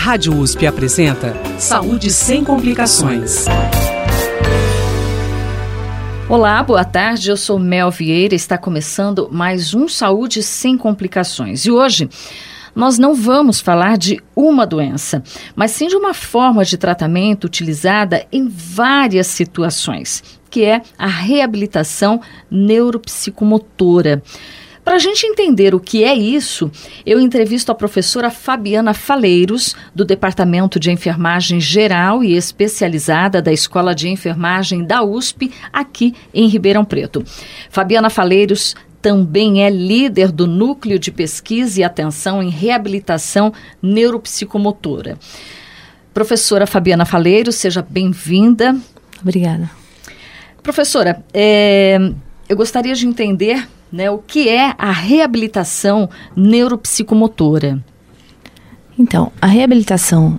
Rádio USP apresenta Saúde Sem Complicações. Olá, boa tarde, eu sou Mel Vieira e está começando mais um Saúde Sem Complicações. E hoje nós não vamos falar de uma doença, mas sim de uma forma de tratamento utilizada em várias situações, que é a reabilitação neuropsicomotora. Para a gente entender o que é isso, eu entrevisto a professora Fabiana Faleiros, do Departamento de Enfermagem Geral e Especializada da Escola de Enfermagem da USP, aqui em Ribeirão Preto. Fabiana Faleiros também é líder do Núcleo de Pesquisa e Atenção em Reabilitação Neuropsicomotora. Professora Fabiana Faleiros, seja bem-vinda. Obrigada. Professora, eu gostaria de entender, o que é a reabilitação neuropsicomotora? Então, a reabilitação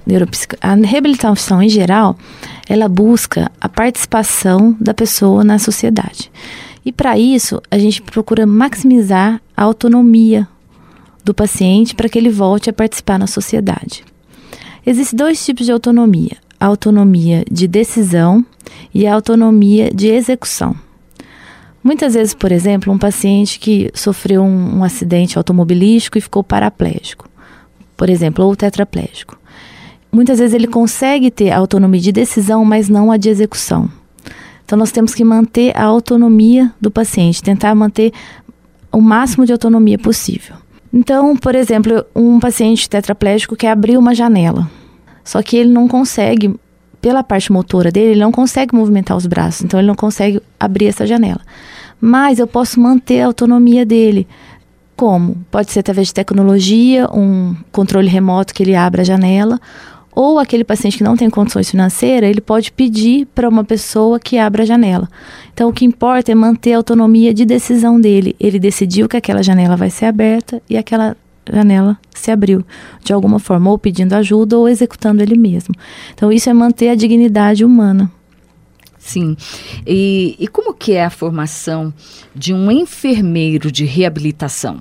em geral, ela busca a participação da pessoa na sociedade. E para isso, a gente procura maximizar a autonomia do paciente para que ele volte a participar na sociedade. Existem dois tipos de autonomia: a autonomia de decisão e a autonomia de execução. Muitas vezes, por exemplo, um paciente que sofreu um acidente automobilístico e ficou paraplégico, por exemplo, ou tetraplégico. Muitas vezes ele consegue ter a autonomia de decisão, mas não a de execução. Então, nós temos que manter a autonomia do paciente, tentar manter o máximo de autonomia possível. Então, por exemplo, um paciente tetraplégico quer abrir uma janela, só que ele não consegue, pela parte motora dele, ele não consegue movimentar os braços, então ele não consegue abrir essa janela. Mas eu posso manter a autonomia dele. Como? Pode ser através de tecnologia, um controle remoto que ele abra a janela, ou aquele paciente que não tem condições financeiras, ele pode pedir para uma pessoa que abra a janela. Então, o que importa é manter a autonomia de decisão dele. Ele decidiu que aquela janela vai ser aberta e aquela janela se abriu, de alguma forma, ou pedindo ajuda ou executando ele mesmo. Então, isso é manter a dignidade humana. Sim. E como que é a formação de um enfermeiro de reabilitação?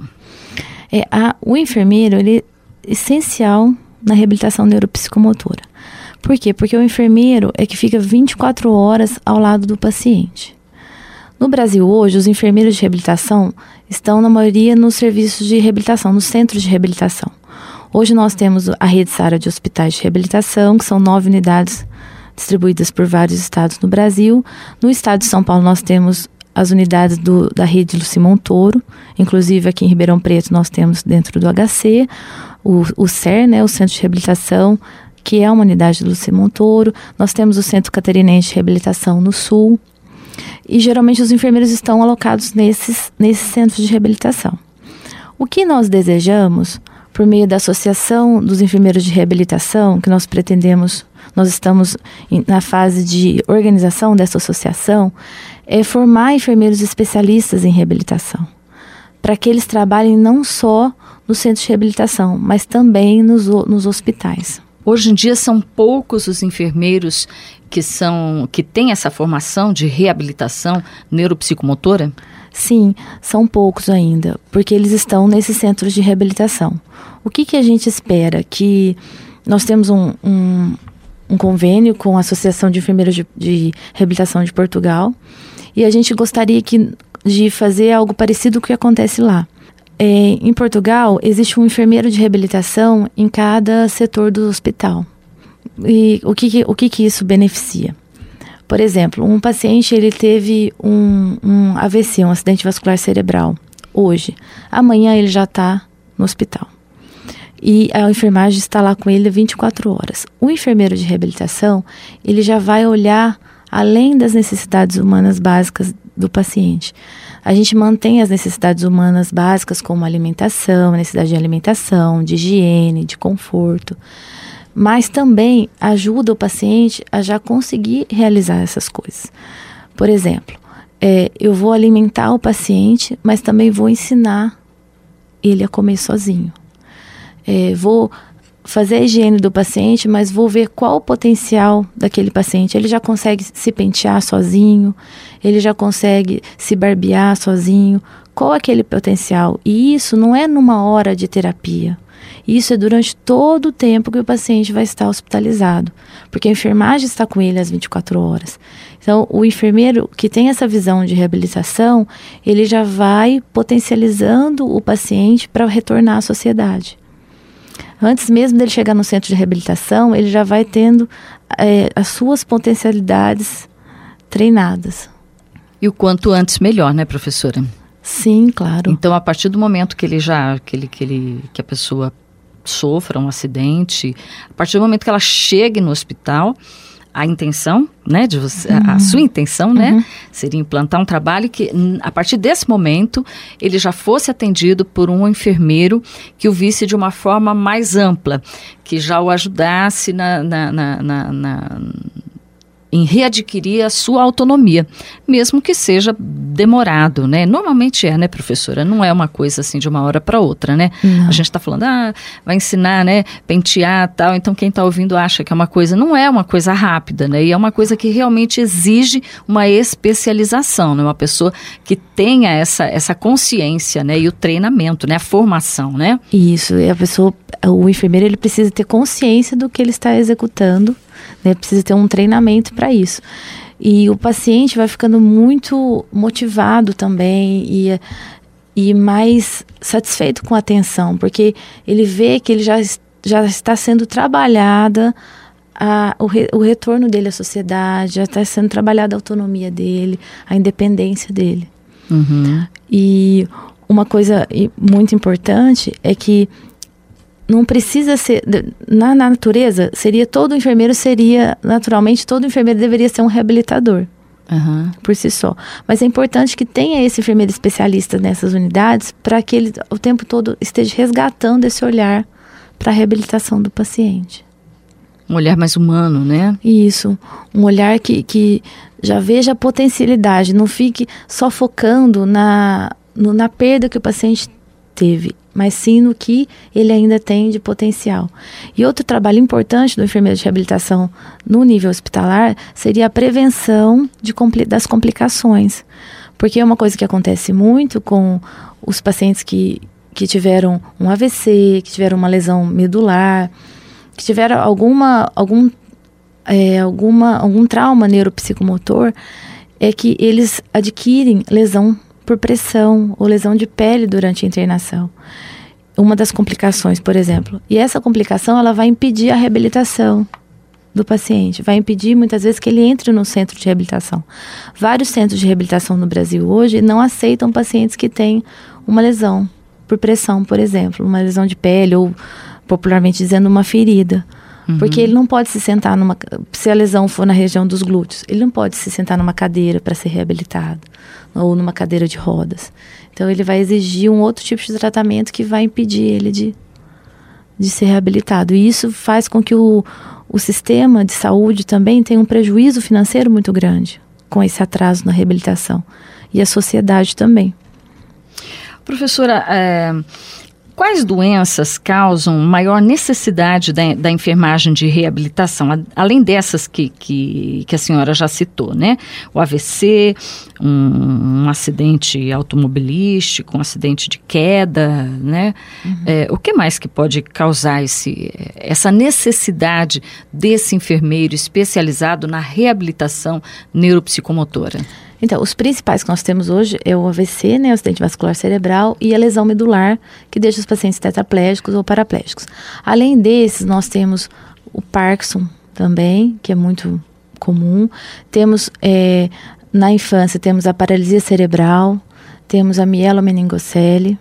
O enfermeiro, ele é essencial na reabilitação neuropsicomotora. Por quê? Porque o enfermeiro é que fica 24 horas ao lado do paciente. No Brasil hoje, os enfermeiros de reabilitação estão, na maioria, nos serviços de reabilitação, nos centros de reabilitação. Hoje nós temos a rede SARA de hospitais de reabilitação, que são 9 unidades distribuídas por vários estados no Brasil. No estado de São Paulo nós temos as unidades da rede Luci Montoro, inclusive aqui em Ribeirão Preto nós temos dentro do HC, o CER, o Centro de Reabilitação, que é uma unidade do Luci Montoro. Nós temos o Centro Catarinense de Reabilitação no Sul. E geralmente os enfermeiros estão alocados nesses centros de reabilitação. O que nós desejamos, por meio da Associação dos Enfermeiros de Reabilitação, que nós estamos na fase de organização dessa associação, é formar enfermeiros especialistas em reabilitação, para que eles trabalhem não só no centro de reabilitação, mas também nos hospitais. Hoje em dia são poucos os enfermeiros que têm essa formação de reabilitação neuropsicomotora? Sim, são poucos ainda, porque eles estão nesses centros de reabilitação. O que a gente espera? Que nós temos um convênio com a Associação de Enfermeiros de Reabilitação de Portugal, e a gente gostaria de fazer algo parecido com o que acontece lá. Em Portugal, existe um enfermeiro de reabilitação em cada setor do hospital. E o que isso beneficia? Por exemplo, um paciente ele teve um AVC, um acidente vascular cerebral, hoje. Amanhã ele já está no hospital. E a enfermagem está lá com ele 24 horas. O enfermeiro de reabilitação, ele já vai olhar além das necessidades humanas básicas do paciente. A gente mantém as necessidades humanas básicas como alimentação, necessidade de alimentação, de higiene, de conforto, mas também ajuda o paciente a já conseguir realizar essas coisas. Por exemplo, eu vou alimentar o paciente, mas também vou ensinar ele a comer sozinho. Vou fazer a higiene do paciente, mas vou ver qual o potencial daquele paciente. Ele já consegue se pentear sozinho, ele já consegue se barbear sozinho. qual é aquele potencial. E isso não é numa hora de terapia. Isso é durante todo o tempo que o paciente vai estar hospitalizado, porque a enfermagem está com ele às 24 horas. Então, o enfermeiro que tem essa visão de reabilitação, ele já vai potencializando o paciente para retornar à sociedade. Antes mesmo dele chegar no centro de reabilitação, ele já vai tendo as suas potencialidades treinadas. E o quanto antes melhor, né, professora? Sim, claro. Então, a partir do momento que a pessoa sofra um acidente, a partir do momento que ela chegue no hospital, a intenção, né, de você, a sua intenção, né, seria implantar um trabalho que, a partir desse momento, ele já fosse atendido por um enfermeiro que o visse de uma forma mais ampla, que já o ajudasse em readquirir a sua autonomia, mesmo que seja demorado, né? Normalmente né, professora? Não é uma coisa assim de uma hora para outra, né? Não. A gente está falando, vai ensinar, né? Pentear tal, então quem está ouvindo acha que é uma coisa, não é uma coisa rápida, né? E é uma coisa que realmente exige uma especialização, né? Uma pessoa que tenha essa consciência, né? E o treinamento, né? A formação, né? Isso, e o enfermeiro, ele precisa ter consciência do que ele está executando, né? Precisa ter um treinamento para isso. E o paciente vai ficando muito motivado também e mais satisfeito com a atenção, porque ele vê que ele já está sendo trabalhada o retorno dele à sociedade, já está sendo trabalhada a autonomia dele, a independência dele. E uma coisa muito importante é que não precisa ser, na natureza, naturalmente, todo enfermeiro deveria ser um reabilitador, por si só. Mas é importante que tenha esse enfermeiro especialista nessas unidades para que ele, o tempo todo, esteja resgatando esse olhar para a reabilitação do paciente. Um olhar mais humano, né? Isso, um olhar que já veja a potencialidade, não fique só focando na perda que o paciente teve, mas sim no que ele ainda tem de potencial. E outro trabalho importante do enfermeiro de reabilitação no nível hospitalar seria a prevenção das complicações. Porque é uma coisa que acontece muito com os pacientes que tiveram um AVC, que tiveram uma lesão medular, que tiveram algum trauma neuropsicomotor, é que eles adquirem lesão por pressão ou lesão de pele durante a internação. Uma das complicações, por exemplo. E essa complicação, ela vai impedir a reabilitação do paciente. Vai impedir, muitas vezes, que ele entre no centro de reabilitação. Vários centros de reabilitação no Brasil hoje não aceitam pacientes que têm uma lesão por pressão, por exemplo. Uma lesão de pele ou, popularmente dizendo, uma ferida. Porque ele não pode se sentar se a lesão for na região dos glúteos, ele não pode se sentar numa cadeira para ser reabilitado, ou numa cadeira de rodas. Então ele vai exigir um outro tipo de tratamento que vai impedir ele de ser reabilitado. E isso faz com que o sistema de saúde também tenha um prejuízo financeiro muito grande com esse atraso na reabilitação. E a sociedade também. Professora, quais doenças causam maior necessidade da enfermagem de reabilitação, além dessas que a senhora já citou, né? O AVC, um acidente automobilístico, um acidente de queda, né? O que mais que pode causar essa necessidade desse enfermeiro especializado na reabilitação neuropsicomotora? Então, os principais que nós temos hoje é o AVC, né, o acidente vascular cerebral, e a lesão medular, que deixa os pacientes tetraplégicos ou paraplégicos. Além desses, nós temos o Parkinson também, que é muito comum. Temos, na infância, temos a paralisia cerebral, temos a mielomeningocele,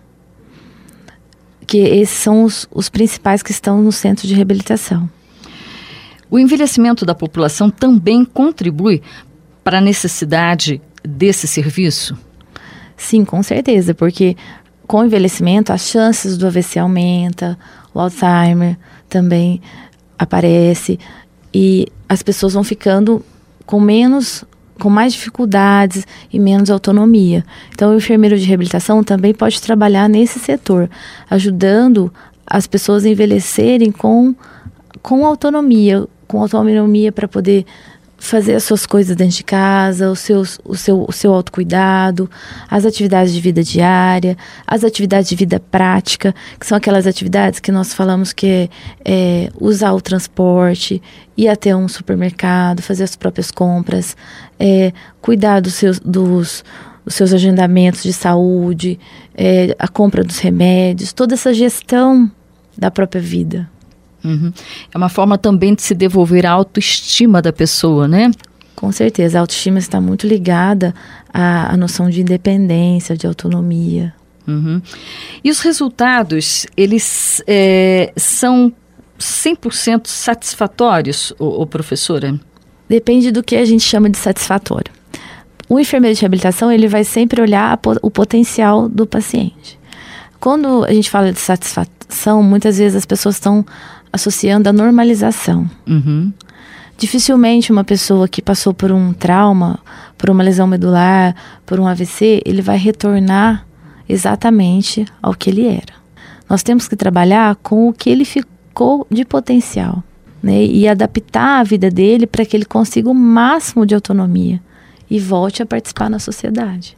que esses são os principais que estão no centro de reabilitação. O envelhecimento da população também contribui para a necessidade desse serviço? Sim, com certeza, porque com o envelhecimento as chances do AVC aumenta, o Alzheimer também aparece e as pessoas vão ficando com mais dificuldades e menos autonomia. Então o enfermeiro de reabilitação também pode trabalhar nesse setor, ajudando as pessoas a envelhecerem com autonomia para poder fazer as suas coisas dentro de casa, o seu autocuidado, as atividades de vida diária, as atividades de vida prática, que são aquelas atividades que nós falamos que é usar o transporte, ir até um supermercado, fazer as próprias compras, cuidar dos seus agendamentos de saúde, a compra dos remédios, toda essa gestão da própria vida. Uhum. É uma forma também de se devolver a autoestima da pessoa, né? Com certeza, a autoestima está muito ligada à noção de independência, de autonomia. Uhum. E os resultados, eles são 100% satisfatórios, professora? Depende do que a gente chama de satisfatório. O enfermeiro de reabilitação, ele vai sempre olhar o potencial do paciente. Quando a gente fala de satisfação, muitas vezes as pessoas estão associando a normalização. Uhum. Dificilmente uma pessoa que passou por um trauma, por uma lesão medular, por um AVC, ele vai retornar exatamente ao que ele era. Nós temos que trabalhar com o que ele ficou de potencial, né? E adaptar a vida dele para que ele consiga o máximo de autonomia e volte a participar na sociedade.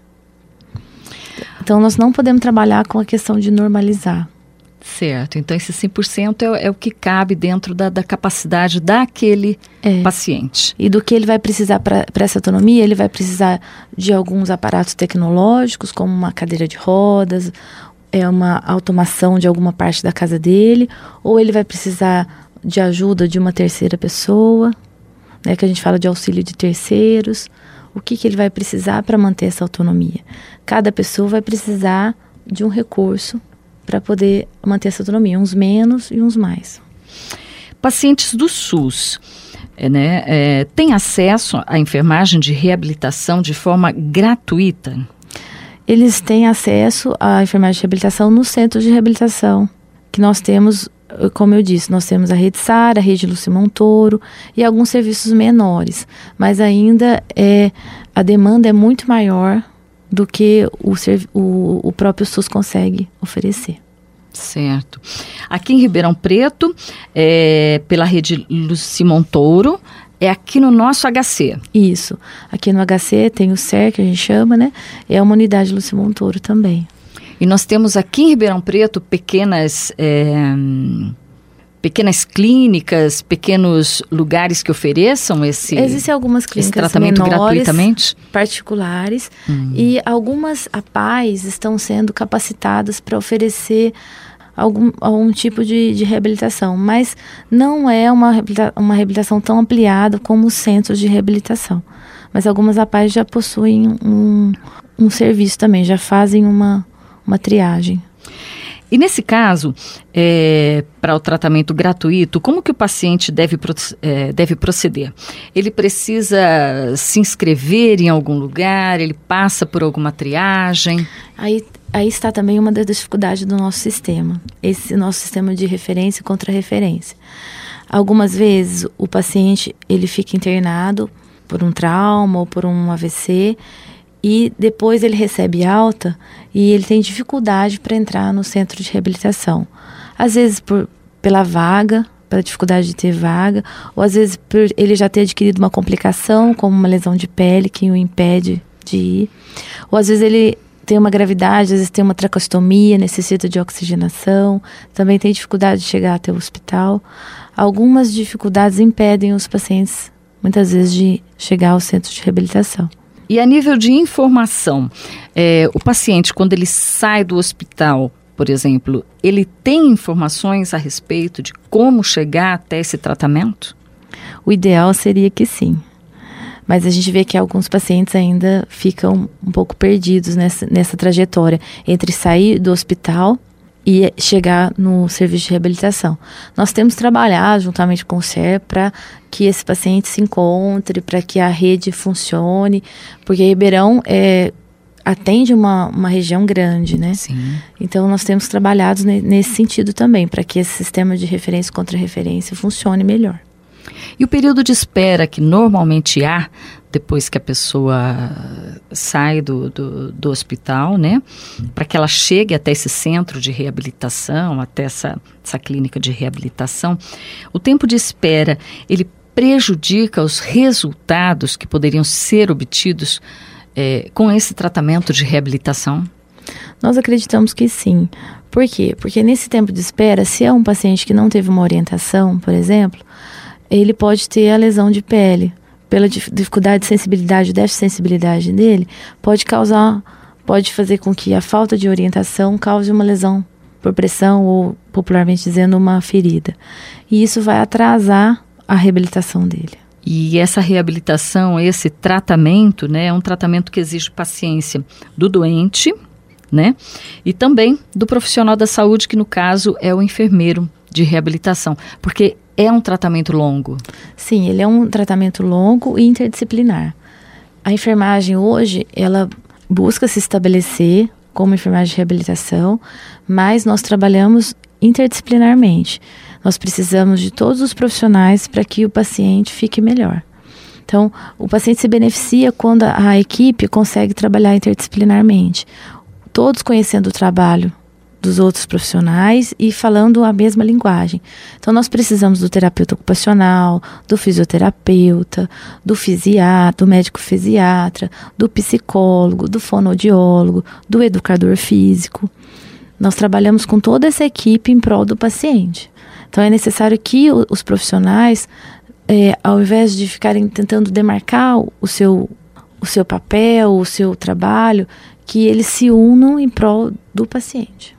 Então, nós não podemos trabalhar com a questão de normalizar. Certo, então esse 100% é o que cabe dentro da capacidade daquele paciente. E do que ele vai precisar para essa autonomia, ele vai precisar de alguns aparatos tecnológicos, como uma cadeira de rodas, uma automação de alguma parte da casa dele, ou ele vai precisar de ajuda de uma terceira pessoa, né, que a gente fala de auxílio de terceiros. O que ele vai precisar para manter essa autonomia? Cada pessoa vai precisar de um recurso para poder manter essa autonomia, uns menos e uns mais. Pacientes do SUS, têm acesso à enfermagem de reabilitação de forma gratuita? Eles têm acesso à enfermagem de reabilitação nos centros de reabilitação, que nós temos, como eu disse, nós temos a Rede SAR, a Rede Lúcia Montoro e alguns serviços menores, mas ainda a demanda é muito maior do que o próprio SUS consegue oferecer. Certo. Aqui em Ribeirão Preto, pela Rede Lúcia Montoro, é aqui no nosso HC. Isso. Aqui no HC tem o SER, que a gente chama, né? É uma unidade Lúcia Montoro também. E nós temos aqui em Ribeirão Preto pequenas clínicas, pequenos lugares que ofereçam Existem algumas clínicas tratamento menores, gratuitamente? Particulares, e algumas APAES estão sendo capacitadas para oferecer algum tipo de reabilitação, mas não é uma reabilitação tão ampliada como os centros de reabilitação. Mas algumas APAES já possuem um serviço também, já fazem uma triagem. E nesse caso, para o tratamento gratuito, como que o paciente deve proceder? Ele precisa se inscrever em algum lugar? Ele passa por alguma triagem? Aí está também uma das dificuldades do nosso sistema. Esse nosso sistema de referência e contra-referência. Algumas vezes o paciente ele fica internado por um trauma ou por um AVC, e depois ele recebe alta e ele tem dificuldade para entrar no centro de reabilitação. Às vezes pela vaga, pela dificuldade de ter vaga, ou às vezes por ele já ter adquirido uma complicação, como uma lesão de pele que o impede de ir. Ou às vezes ele tem uma gravidade, às vezes tem uma tracostomia, necessita de oxigenação, também tem dificuldade de chegar até o hospital. Algumas dificuldades impedem os pacientes, muitas vezes, de chegar ao centro de reabilitação. E a nível de informação, o paciente, quando ele sai do hospital, por exemplo, ele tem informações a respeito de como chegar até esse tratamento? O ideal seria que sim. Mas a gente vê que alguns pacientes ainda ficam um pouco perdidos nessa trajetória entre sair do hospital e chegar no serviço de reabilitação. Nós temos trabalhado juntamente com o SER para que esse paciente se encontre, para que a rede funcione, porque Ribeirão atende uma região grande, né? Sim. Então nós temos trabalhado nesse sentido também, para que esse sistema de referência e contra-referência funcione melhor. E o período de espera que normalmente há, depois que a pessoa sai do hospital, né? Para que ela chegue até esse centro de reabilitação, até essa clínica de reabilitação, o tempo de espera, ele prejudica os resultados que poderiam ser obtidos com esse tratamento de reabilitação? Nós acreditamos que sim. Por quê? Porque nesse tempo de espera, se é um paciente que não teve uma orientação, por exemplo, ele pode ter a lesão de pele. Pela dificuldade de sensibilidade, déficit de sensibilidade dele, pode fazer com que a falta de orientação cause uma lesão por pressão ou, popularmente dizendo, uma ferida. E isso vai atrasar a reabilitação dele. E essa reabilitação, esse tratamento, né, é um tratamento que exige paciência do doente, né, e também do profissional da saúde, que no caso é o enfermeiro de reabilitação, porque é um tratamento longo. Sim, ele é um tratamento longo e interdisciplinar. A enfermagem hoje, ela busca se estabelecer como enfermagem de reabilitação, mas nós trabalhamos interdisciplinarmente. Nós precisamos de todos os profissionais para que o paciente fique melhor. Então, o paciente se beneficia quando a equipe consegue trabalhar interdisciplinarmente, todos conhecendo o trabalho dos outros profissionais e falando a mesma linguagem. Então, nós precisamos do terapeuta ocupacional, do fisioterapeuta, do médico fisiatra, do psicólogo, do fonoaudiólogo, do educador físico. Nós trabalhamos com toda essa equipe em prol do paciente. Então, é necessário que os profissionais, ao invés de ficarem tentando demarcar o seu papel, o seu trabalho, que eles se unam em prol do paciente.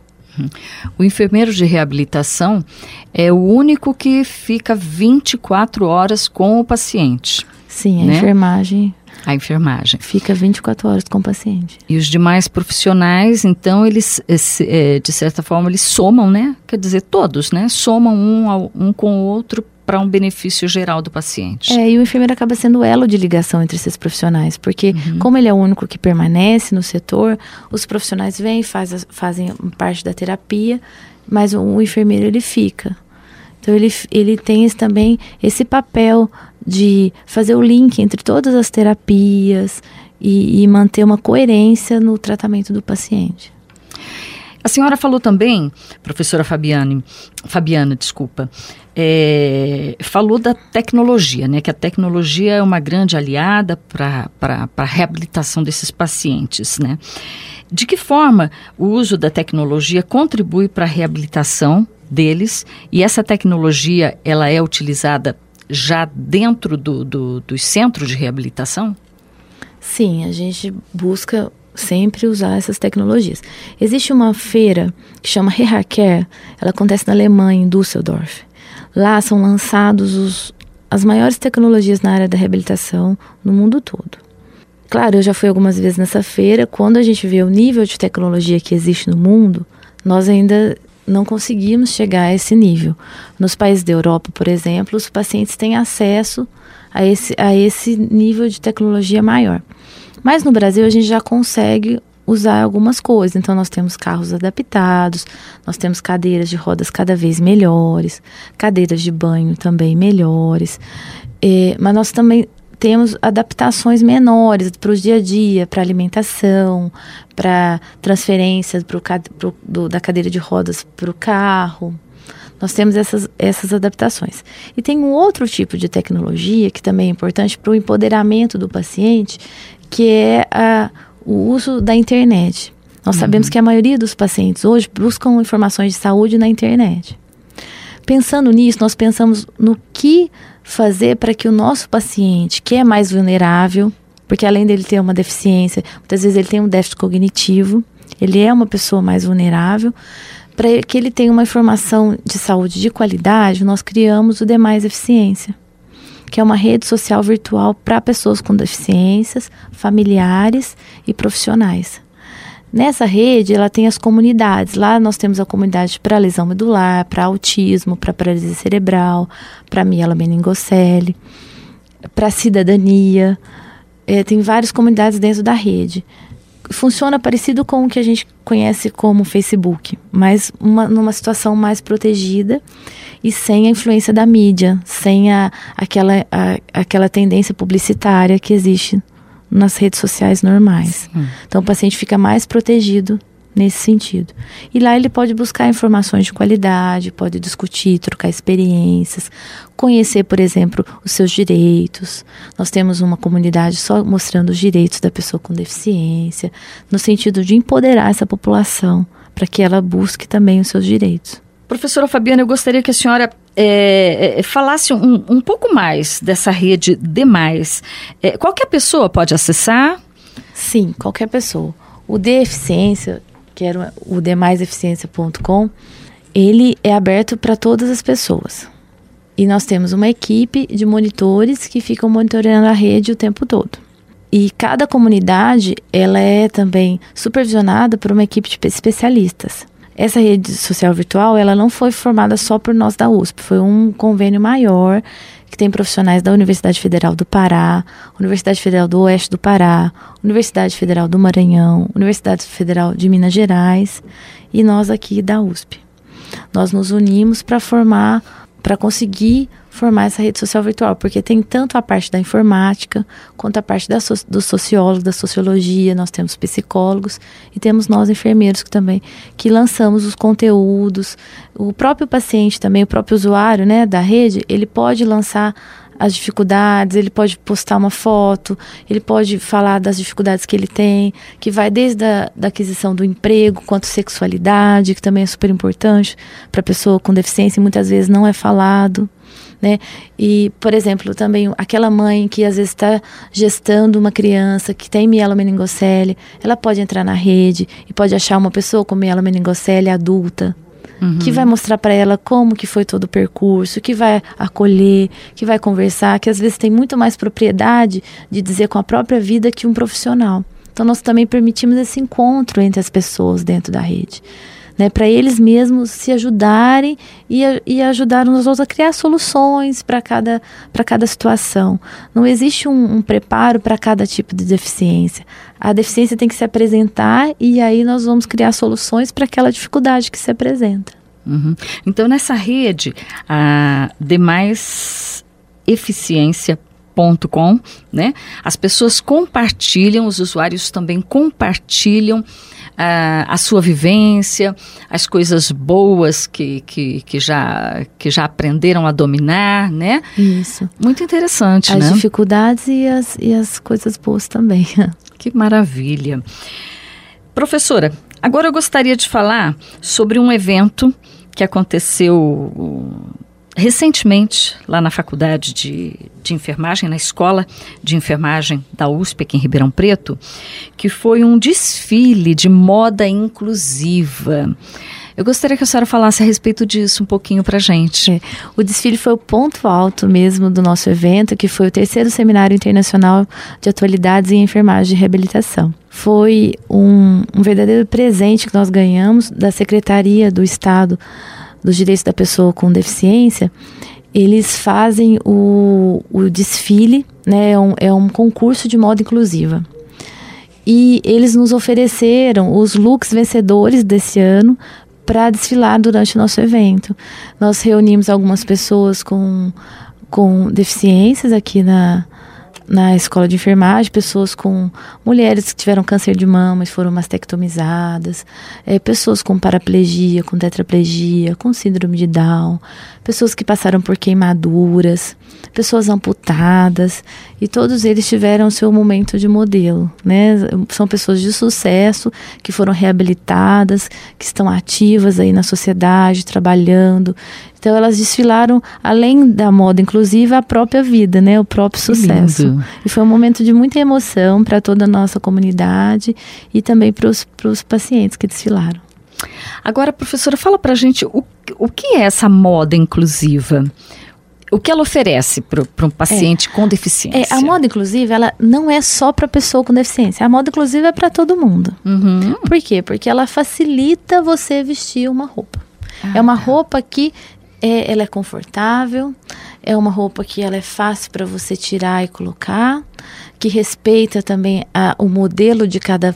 O enfermeiro de reabilitação é o único que fica 24 horas com o paciente. Sim, a enfermagem fica 24 horas com o paciente. E os demais profissionais, então, eles, de certa forma, eles somam, né? Quer dizer, todos, né? Somam um com o outro para um benefício geral do paciente. E o enfermeiro acaba sendo o elo de ligação entre esses profissionais, porque como ele é o único que permanece no setor, os profissionais vêm e fazem parte da terapia, mas o enfermeiro ele fica. Então ele tem também esse papel de fazer o link entre todas as terapias e manter uma coerência no tratamento do paciente. A senhora falou também, professora Fabiana, falou da tecnologia, né? Que a tecnologia é uma grande aliada para a reabilitação desses pacientes, né? De que forma o uso da tecnologia contribui para a reabilitação deles? E essa tecnologia, ela é utilizada já dentro dos centros de reabilitação? Sim, a gente busca sempre usar essas tecnologias. Existe uma feira que chama Reha-Care, ela acontece na Alemanha, em Düsseldorf. Lá são lançados as maiores tecnologias na área da reabilitação no mundo todo. Claro, eu já fui algumas vezes nessa feira. Quando a gente vê o nível de tecnologia que existe no mundo, nós ainda não conseguimos chegar a esse nível. Nos países da Europa, por exemplo, os pacientes têm acesso a esse nível de tecnologia maior. Mas no Brasil a gente já consegue usar algumas coisas. Então nós temos carros adaptados, nós temos cadeiras de rodas cada vez melhores, cadeiras de banho também melhores. Mas nós também temos adaptações menores para o dia a dia, para alimentação, para transferência da cadeira de rodas para o carro. Nós temos essas adaptações. E tem um outro tipo de tecnologia que também é importante para o empoderamento do paciente, que é o uso da internet. Nós sabemos que a maioria dos pacientes hoje buscam informações de saúde na internet. Pensando nisso, nós pensamos no que fazer para que o nosso paciente, que é mais vulnerável, porque além dele ter uma deficiência, muitas vezes ele tem um déficit cognitivo, ele é uma pessoa mais vulnerável, para que ele tenha uma informação de saúde de qualidade, nós criamos o Demais Eficiência, que é uma rede social virtual para pessoas com deficiências, familiares e profissionais. Nessa rede, ela tem as comunidades. Lá nós temos a comunidade para lesão medular, para autismo, para paralisia cerebral, para mielomeningocele, para cidadania. Tem várias comunidades dentro da rede. Funciona parecido com o que a gente conhece como Facebook, mas numa situação mais protegida e sem a influência da mídia, sem aquela tendência publicitária que existe nas redes sociais normais. Então o paciente fica mais protegido nesse sentido. E lá ele pode buscar informações de qualidade, pode discutir, trocar experiências, conhecer, por exemplo, os seus direitos. Nós temos uma comunidade só mostrando os direitos da pessoa com deficiência, no sentido de empoderar essa população, para que ela busque também os seus direitos. Professora Fabiana, eu gostaria que a senhora falasse um pouco mais dessa rede Demais. Qualquer pessoa pode acessar? Sim, qualquer pessoa. O D-Eficiência, que era o demaiseficiência.com, ele é aberto para todas as pessoas. E nós temos uma equipe de monitores que ficam monitorando a rede o tempo todo. E cada comunidade, ela é também supervisionada por uma equipe de especialistas. Essa rede social virtual, ela não foi formada só por nós da USP, foi um convênio maior, que tem profissionais da Universidade Federal do Pará, Universidade Federal do Oeste do Pará, Universidade Federal do Maranhão, Universidade Federal de Minas Gerais e nós aqui da USP. Nós nos unimos para conseguir formar essa rede social virtual, porque tem tanto a parte da informática, quanto a parte dos sociólogos, da sociologia, nós temos psicólogos e temos nós enfermeiros que lançamos os conteúdos. O próprio paciente também, o próprio usuário, né, da rede, ele pode lançar as dificuldades, ele pode postar uma foto, ele pode falar das dificuldades que ele tem, que vai desde da aquisição do emprego, quanto sexualidade, que também é super importante para a pessoa com deficiência e muitas vezes não é falado, né? E, por exemplo, também aquela mãe que às vezes está gestando uma criança que tem mielomeningocele, ela pode entrar na rede e pode achar uma pessoa com mielomeningocele adulta, que vai mostrar para ela como que foi todo o percurso, que vai acolher, que vai conversar, que às vezes tem muito mais propriedade de dizer com a própria vida que um profissional. Então nós também permitimos esse encontro entre as pessoas dentro da rede, né, para eles mesmos se ajudarem e ajudar uns aos outros a criar soluções para cada situação. Não existe um preparo para cada tipo de deficiência. A deficiência tem que se apresentar e aí nós vamos criar soluções para aquela dificuldade que se apresenta. Então, nessa rede, a demaiseficiência.com, né, as pessoas compartilham, os usuários também compartilham a sua vivência, as coisas boas que já aprenderam a dominar, né? Isso. Muito interessante, as né? As dificuldades e as coisas boas também. Que maravilha. Professora, agora eu gostaria de falar sobre um evento que aconteceu recentemente lá na Faculdade de Enfermagem, na Escola de Enfermagem da USP, aqui em Ribeirão Preto, que foi um desfile de moda inclusiva. Eu gostaria que a senhora falasse a respeito disso um pouquinho para a gente. O desfile foi o ponto alto mesmo do nosso evento, que foi o 3º Seminário Internacional de Atualidades em Enfermagem e Reabilitação. Foi um verdadeiro presente que nós ganhamos da Secretaria do Estado dos Direitos da Pessoa com Deficiência. Eles fazem o desfile, né, é um concurso de moda inclusiva. E eles nos ofereceram os looks vencedores desse ano para desfilar durante o nosso evento. Nós reunimos algumas pessoas com deficiências aqui na escola de enfermagem, pessoas com mulheres que tiveram câncer de mama e foram mastectomizadas, pessoas com paraplegia, com tetraplegia, com síndrome de Down, pessoas que passaram por queimaduras, pessoas amputadas, e todos eles tiveram seu momento de modelo, né? São pessoas de sucesso, que foram reabilitadas, que estão ativas aí na sociedade, trabalhando. Então elas desfilaram, além da moda inclusiva, a própria vida, né? O próprio sucesso. Lindo. E foi um momento de muita emoção para toda a nossa comunidade e também para os pacientes que desfilaram. Agora, professora, fala para a gente o que é essa moda inclusiva? O que ela oferece para um paciente com deficiência? A moda inclusiva, ela não é só para pessoa com deficiência. A moda inclusiva é para todo mundo. Por quê? Porque ela facilita você vestir uma roupa. É uma roupa que ela é confortável, é uma roupa que ela é fácil para você tirar e colocar, que respeita também o modelo de cada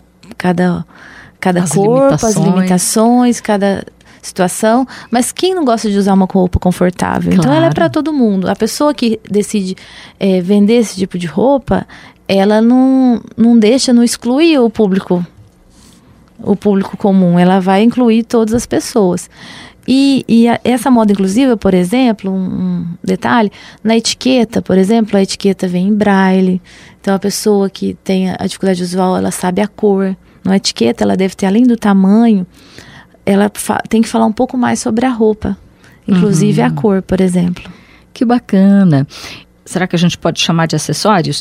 corpo, as limitações, cada situação, mas quem não gosta de usar uma roupa confortável? Claro. Então ela é para todo mundo. A pessoa que decide vender esse tipo de roupa, ela não exclui o público o público comum, ela vai incluir todas as pessoas. Essa moda inclusiva, por exemplo, um detalhe, na etiqueta, por exemplo, a etiqueta vem em braille. Então, a pessoa que tem a dificuldade visual, ela sabe a cor. Na etiqueta, ela deve ter, além do tamanho, ela tem que falar um pouco mais sobre a roupa. Inclusive a cor, por exemplo. Que bacana. Será que a gente pode chamar de acessórios?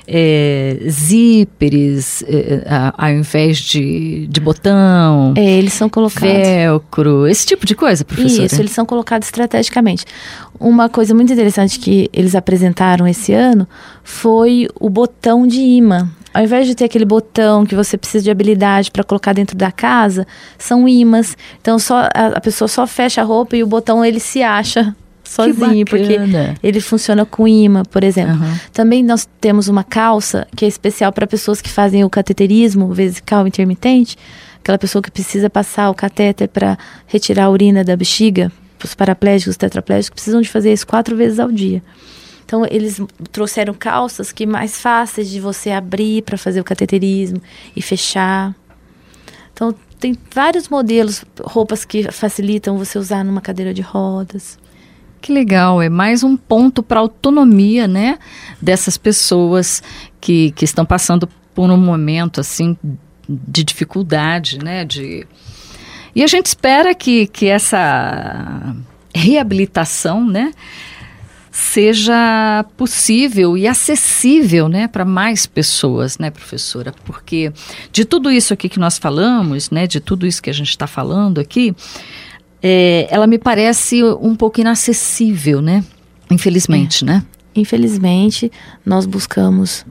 Zíperes, ao invés de botão. Eles são colocados. Velcro, esse tipo de coisa, professora? Isso, eles são colocados estrategicamente. Uma coisa muito interessante que eles apresentaram esse ano foi o botão de imã. Ao invés de ter aquele botão que você precisa de habilidade para colocar dentro da casa, são imãs. Então a pessoa só fecha a roupa e o botão ele se acha sozinho, porque ele funciona com imã, por exemplo. Também nós temos uma calça que é especial para pessoas que fazem o cateterismo vesical intermitente, aquela pessoa que precisa passar o catéter para retirar a urina da bexiga, os paraplégicos, os tetraplégicos precisam de fazer isso 4 vezes ao dia. Então, eles trouxeram calças que mais fáceis de você abrir para fazer o cateterismo e fechar. Então, tem vários modelos, roupas que facilitam você usar numa cadeira de rodas. Que legal, é mais um ponto para a autonomia, né, dessas pessoas que estão passando por um momento, assim, de dificuldade, né, E a gente espera que essa reabilitação, né, seja possível e acessível, né, para mais pessoas, né, professora? Porque de tudo isso aqui que nós falamos, né, de tudo isso que a gente está falando aqui, ela me parece um pouco inacessível, né? Infelizmente, né? Infelizmente, nós buscamos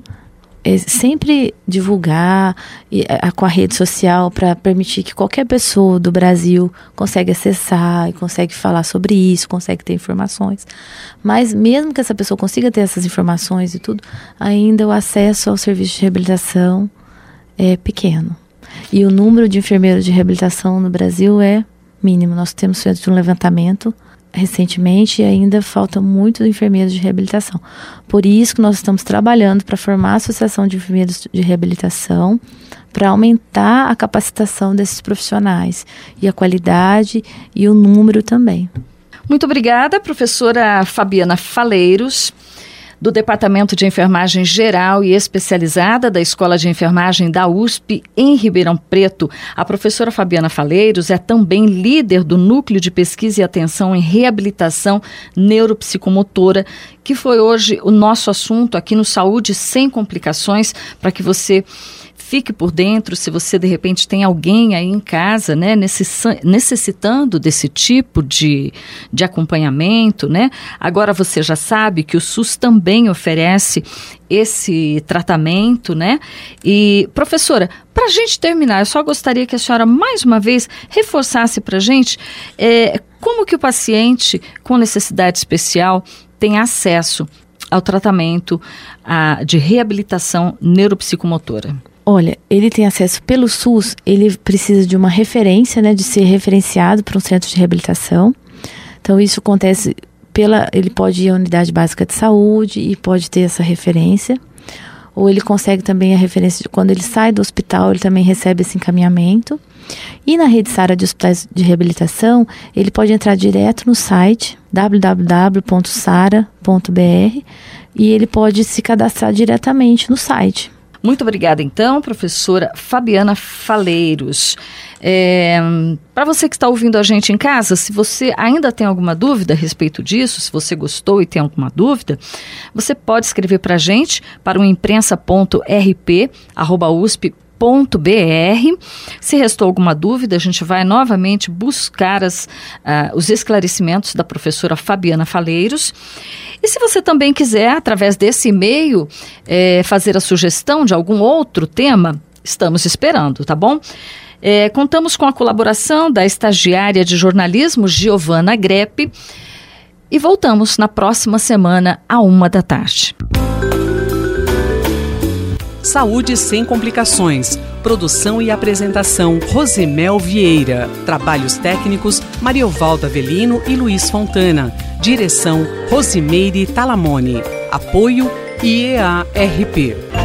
sempre divulgar com a rede social para permitir que qualquer pessoa do Brasil consiga acessar e consegue falar sobre isso, consegue ter informações. Mas mesmo que essa pessoa consiga ter essas informações e tudo, ainda o acesso ao serviço de reabilitação é pequeno. E o número de enfermeiros de reabilitação no Brasil é mínimo. Nós temos feito um levantamento recentemente e ainda faltam muitos enfermeiros de reabilitação. Por isso que nós estamos trabalhando para formar a Associação de Enfermeiros de Reabilitação, para aumentar a capacitação desses profissionais e a qualidade e o número também. Muito obrigada, professora Fabiana Faleiros, do Departamento de Enfermagem Geral e Especializada da Escola de Enfermagem da USP, em Ribeirão Preto. A professora Fabiana Faleiros é também líder do Núcleo de Pesquisa e Atenção em Reabilitação Neuropsicomotora, que foi hoje o nosso assunto aqui no Saúde Sem Complicações, para que você fique por dentro, se você de repente tem alguém aí em casa, né, necessitando desse tipo de acompanhamento, né? Agora você já sabe que o SUS também oferece esse tratamento, né? E, professora, para a gente terminar, eu só gostaria que a senhora mais uma vez reforçasse para a gente como que o paciente com necessidade especial tem acesso ao tratamento de reabilitação neuropsicomotora. Olha, ele tem acesso pelo SUS, ele precisa de uma referência, né, de ser referenciado para um centro de reabilitação. Então, isso acontece ele pode ir à unidade básica de saúde e pode ter essa referência. Ou ele consegue também a referência, quando ele sai do hospital, ele também recebe esse encaminhamento. E na rede SARA de hospitais de reabilitação, ele pode entrar direto no site www.sara.br e ele pode se cadastrar diretamente no site. Muito obrigada, então, professora Fabiana Faleiros. Para você que está ouvindo a gente em casa, se você ainda tem alguma dúvida a respeito disso, se você gostou e tem alguma dúvida, você pode escrever para a gente para o imprensa.rp@usp.br. Se restou alguma dúvida, a gente vai novamente buscar os esclarecimentos da professora Fabiana Faleiros. E se você também quiser, através desse e-mail, fazer a sugestão de algum outro tema, estamos esperando, tá bom? Contamos com a colaboração da estagiária de jornalismo, Giovana Grepe, e voltamos na próxima semana, à 13h. Saúde Sem Complicações. Produção e apresentação, Rosemel Vieira. Trabalhos técnicos, Mariovaldo Avelino e Luiz Fontana. Direção, Rosimeire Talamone. Apoio, IEA-RP.